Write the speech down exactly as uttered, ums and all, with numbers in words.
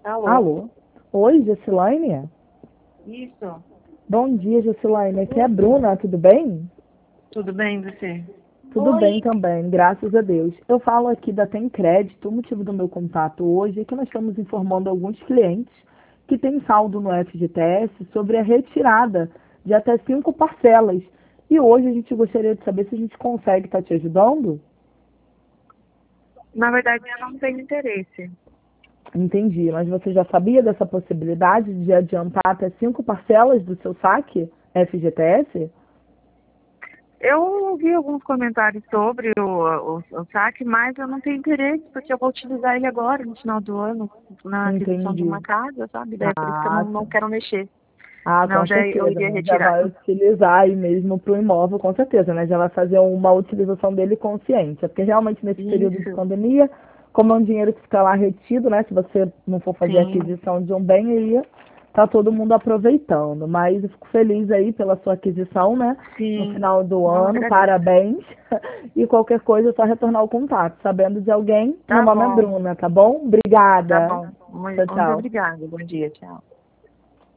Alô? Alô? Oi, Gessilane? Isso. Bom dia, Gessilane. Aqui é a Bruna, tudo bem? Tudo bem, você? Tudo bem também, graças a Deus. Eu falo aqui da Tem Crédito. O motivo do meu contato hoje é que nós estamos informando alguns clientes que têm saldo no F G T S sobre a retirada de até cinco parcelas. E hoje a gente gostaria de saber se a gente consegue estar te ajudando. Na verdade, eu não tenho interesse. Entendi, mas você já sabia dessa possibilidade de adiantar até cinco parcelas do seu saque F G T S? Eu ouvi alguns comentários sobre o, o, o saque, mas eu não tenho interesse, porque eu vou utilizar ele agora, no final do ano, na aquisição de Entendi. uma casa, sabe? Daí é por isso que eu não, Ah, não tá. quero mexer. Ah, Não, com já eu certeza, iria né? Já retirar. vai utilizar aí mesmo para o imóvel, com certeza, né? Já vai fazer uma utilização dele consciente. É porque realmente nesse período de Isso, pandemia, como é um dinheiro que fica lá retido, né? Se você não for fazer a sim, aquisição de um bem, aí tá todo mundo aproveitando. Mas eu fico feliz aí pela sua aquisição, né? No sim. final do Não, ano, agradeço. parabéns. E qualquer coisa é só retornar o contato. Sabendo de alguém, meu Tá nome é bom, Bruna, tá bom? tá Obrigada. bom. Muito, Tchau, muito tchau. obrigada. Bom dia, tchau.